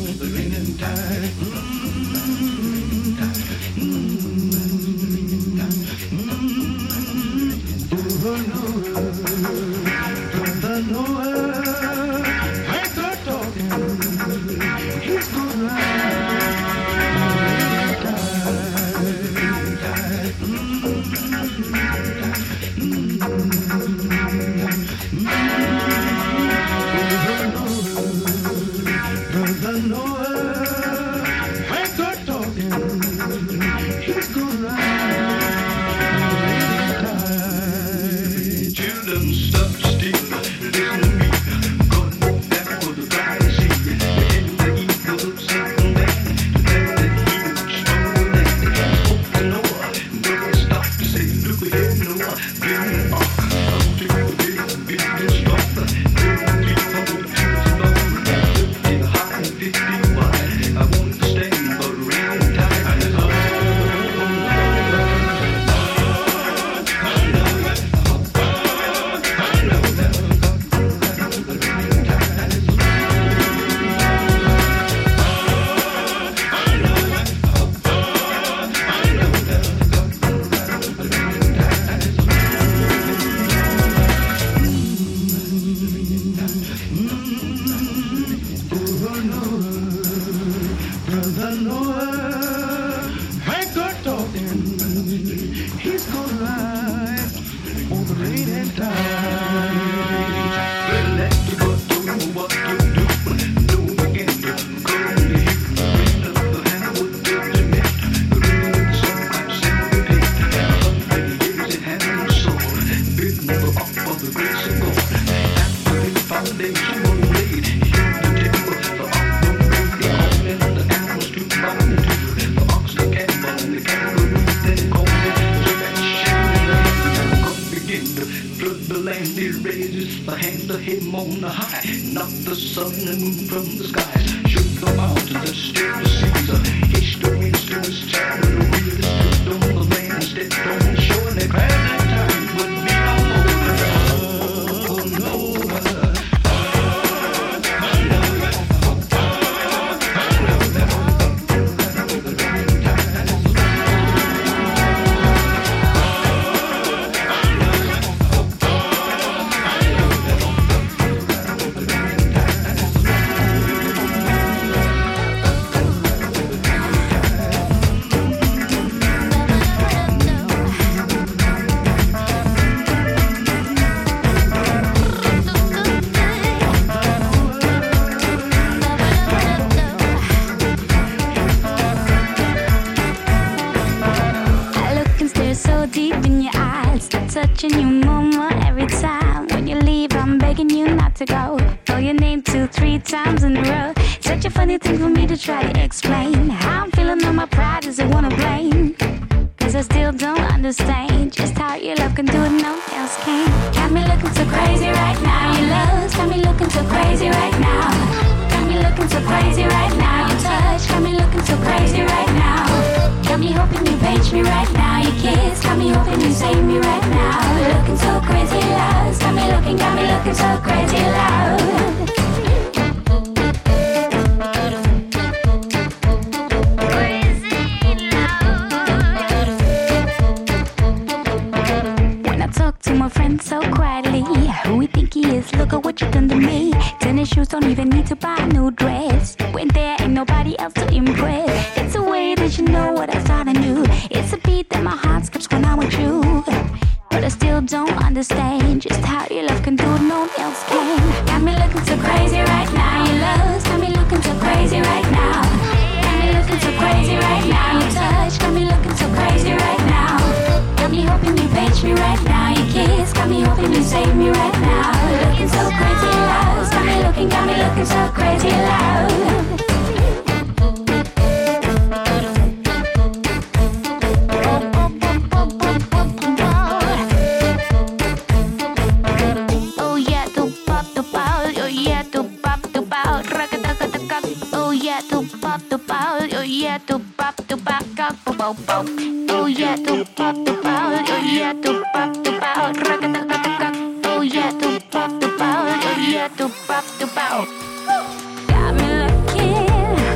touching you more every time. When you leave, I'm begging you not to go. Call your name 2-3 times in a row. Such a funny thing for me to try to explain. How I'm feeling on my pride, does it wanna blame? Cause I still don't understand just how your love can do it, no one else can. Got me looking so crazy right now. Your love's got me looking so crazy right now. Got me looking so crazy right now. Your touch got me looking so crazy right now. Got me hoping you page me right now. Your kiss got me hoping you save me right now. Looking so crazy love. Got me looking so crazy love. To my friend so quietly, who we think he is, look at what you done to me. Tennis shoes, don't even need to buy a new dress. When there ain't nobody else to impress. It's a way that you know what I thought I knew. It's a beat that my heart skips when I'm with you. But I still don't understand just how your love can do it, no one else can. Got me looking so crazy right now. Your love's got me looking so crazy right now. Got me looking so crazy right now. Your touch got me looking so crazy right now. Got me hoping you page me right now. Your kiss got me hoping you save me right now. Looking so crazy loud. Got me looking so crazy loud. Oh yeah, do pop the ball. Oh yeah, do pop the ball. Oh yeah, do pop the ball. Oh yeah, do pop the ball. Oh yeah, do pop the ball. Oh yeah, do pop the ball. Oh yeah, do pop the ball. Oh yeah, do pop the ball. Got me looking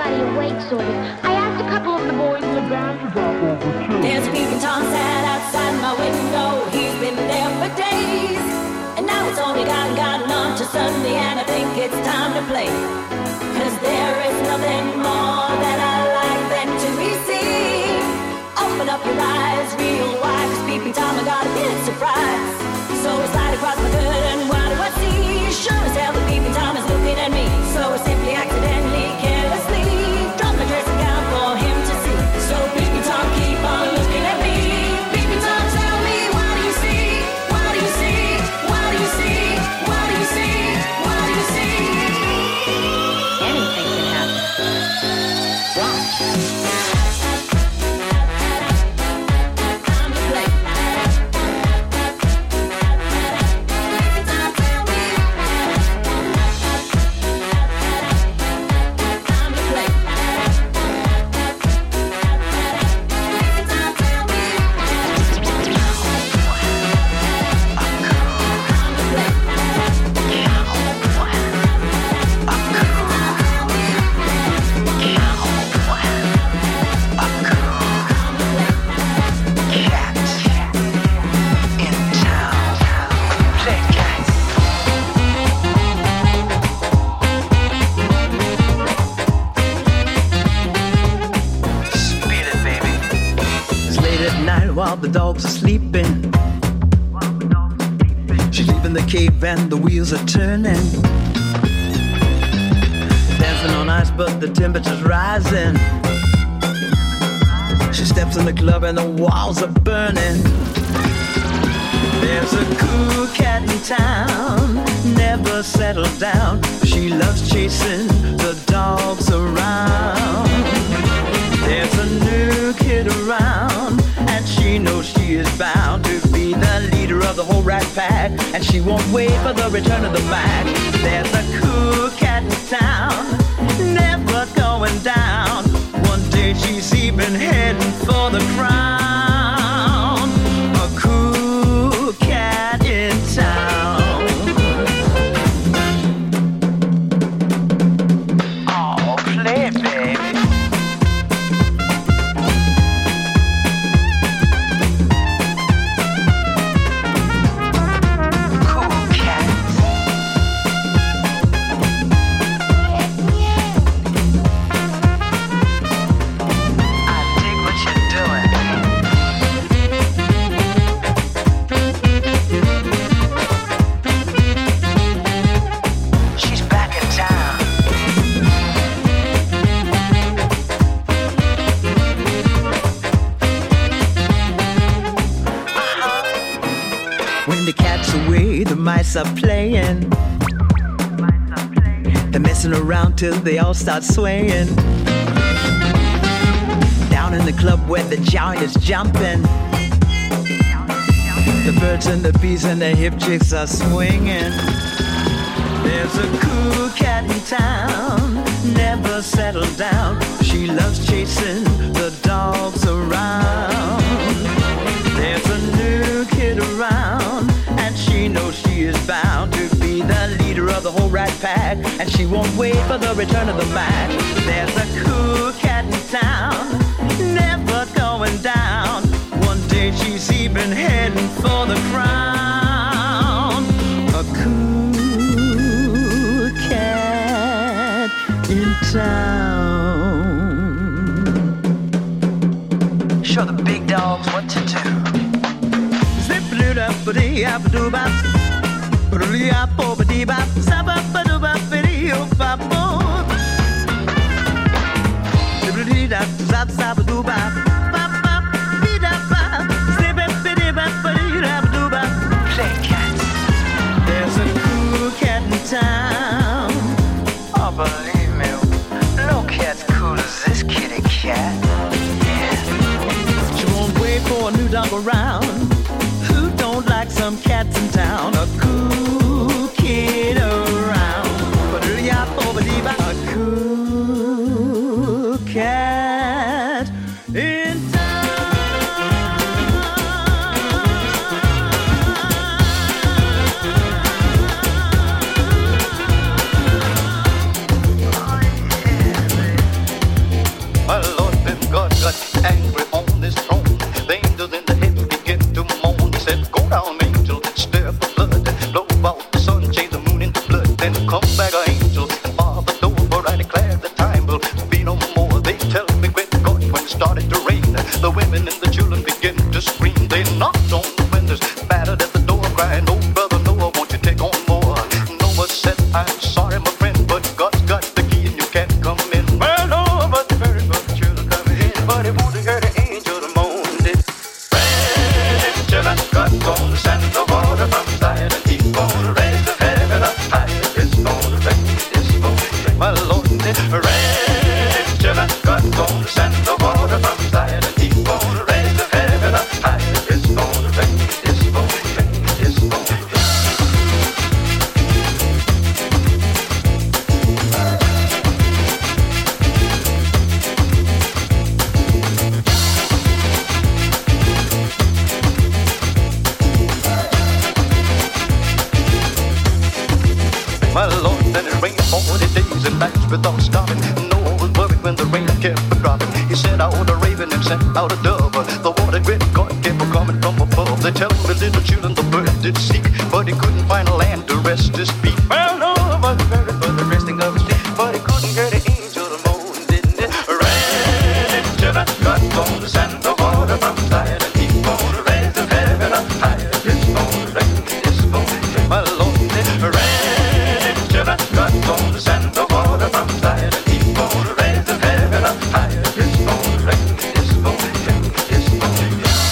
everybody awake, sort of. I asked a couple of the boys in the band to drop over too. There's a peeping Tom sat outside my window. He's been there for days, and now it's only gotten on to Sunday, and I think it's time to play. 'Cause there is nothing more that I like than to be seen. Open up your eyes real wide, 'cause peeping Tom, I got a big surprise. So I slide across the curtain, what do I see? Sure as hell the peeping Tom is looking at me. So I simply accidentally, carelessly dropped my dressing gown for him to see. So peeping Tom, keep on looking at me. Peeping Tom, tell me, what do you see? What do you see? What do you see? What do you see? What do you see? Anything can happen. Watch. While the dogs are sleeping, she's leaving the cave and the wheels are turning. Dancing on ice but the temperature's rising. She steps in the club and the walls are burning. There's a cool cat in town, never settled down. She loves chasing the dogs around. There's a new kid around, and she knows she is bound to be the leader of the whole rat pack, and she won't wait for the return of the Mac. There's a cool cat in town, never going down. One day she's even heading for the crown. A cool cat in town. Oh, play it, baby. Mice are playing. They're messing around till they all start swaying. Down in the club where the giant is jumping, the birds and the bees and the hip chicks are swinging. There's a cool cat in town, never settled down. She loves chasing the dogs around. There's a new kid around, and she knows she is bound to be the leader of the whole rat pack, and she won't wait for the return of the Mac. There's a cool cat in town, never going down. One day she's even heading for the crown. A cool cat in town. Show the big dogs what to do. Zip-a-doo-da-ba-dee-a-ba-doo-bop, ba-doo-dee-a-bo-ba-dee-bop, zap-a-ba-doo-ba-ba-dee-o-bop-bop, zip-a-doo-da-zap-zap-a-doo-bop, bop-bop-dee-da-bop, zip-a-dee-ba-ba-dee-da-ba-doo-bop. Play cats. There's a cool cat in town. Oh, believe me, no cat's cool as this kitty cat. Yeah. She won't wait for a new dog around. Like some cats in town, a cool kid around. A cool cat in town. without stopping. No one was worried when the rain kept dropping. He sent out a raven and sent out a dove. The water great God kept coming from above. They tell him the little children the bird did seek, but he couldn't find a land to rest his feet. Well, no one heard it for the resting of his feet, but he couldn't hear the angel moan, didn't it? Ran into the gut bones and the water from side and keep on raising heaven up higher. This bone, this bone, my Lord, ran into the gut bones and the water from side and keep on raising heaven up higher. This bone, this bone, this bone.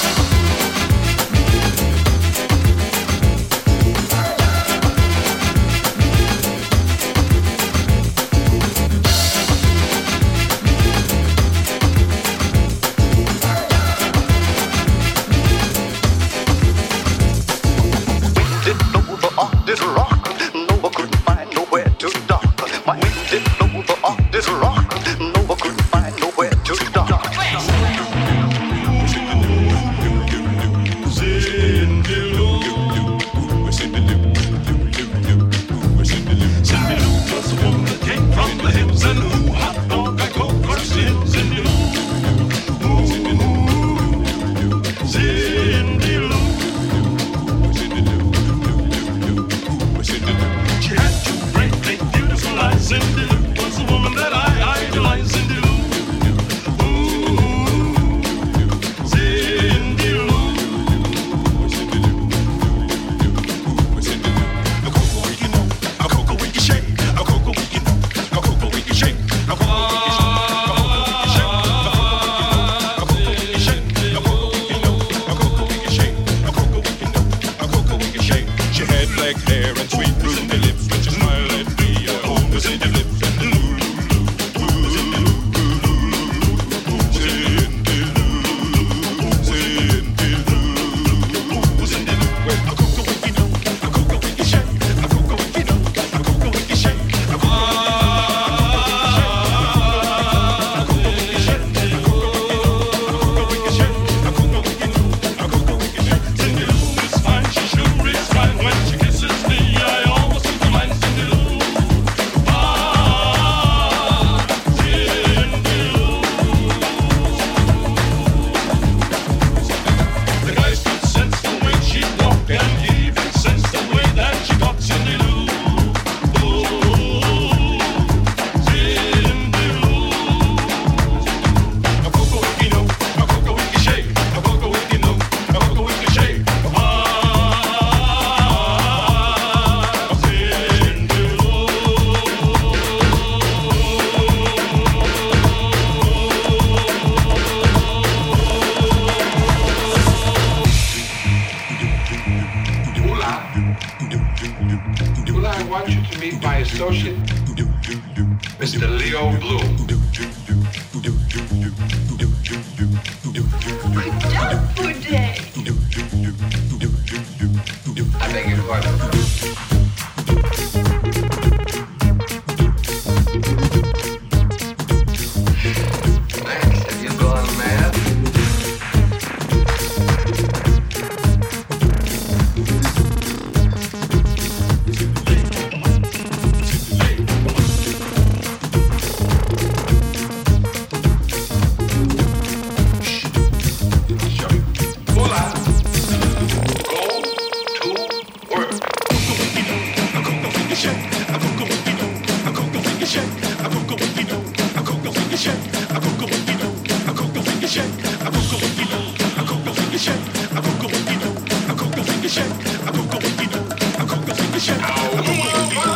This rock, no one couldn't find nowhere to dock. My wind did blow the off this rock, no one couldn't find nowhere to dock. Came from the hills and who hot dog that go for sins in the Cindy Lou. She had two great big beautiful eyes. Cindy Lou was the woman that I idolized. Cindy Lou. Ooh, Cindy Lou. A cocoa we can know, a cocoa we can shake, a cocoa we can know, a cocoa we can shake, a cocoa we can shake, a cocoa we can shake, a cocoa we can know, a cocoa we can shake, a cocoa we can know, a cocoa we can shake. She had black hair and sweet blue lips when she smiled at me. Oh, was it the lips and the loo, was it the loo, Cindy Lou, Cindy Lou, was it the loo? Well, a cocoa we can know, a cocoa we can shake, a cocoa we can know, a cocoa we can shake, a cocoa we can shake, a cocoa we can shake, a cocoa we can know, a cocoa we can shake. Cindy Lou is fine, she sure is fine. When she kisses me, I almost lose my mind. Cindy Lou, Cindy Lou. The guys could sense the way she walked, and even sense the way that she talked. Cindy Lou, Cindy Lou. A cocoa we can know, a cocoa we can shake, a cocoa we can know, a cocoa we can shake. Ula, I want you to meet my associate, Mr. Leo Bloom. Good job, Boudet. I beg your pardon. Max, have you gone mad? Hola. Go to work. A cocoa we can shake, a cocoa we can know, a cocoa we can shake, a cocoa we can know, a cocoa we can shake, a cocoa we can know, a cocoa we can shake, a cocoa we can know, a cocoa we can shake, a cocoa we can know, a cocoa we can shake, a cocoa we can know, a cocoa we can shake.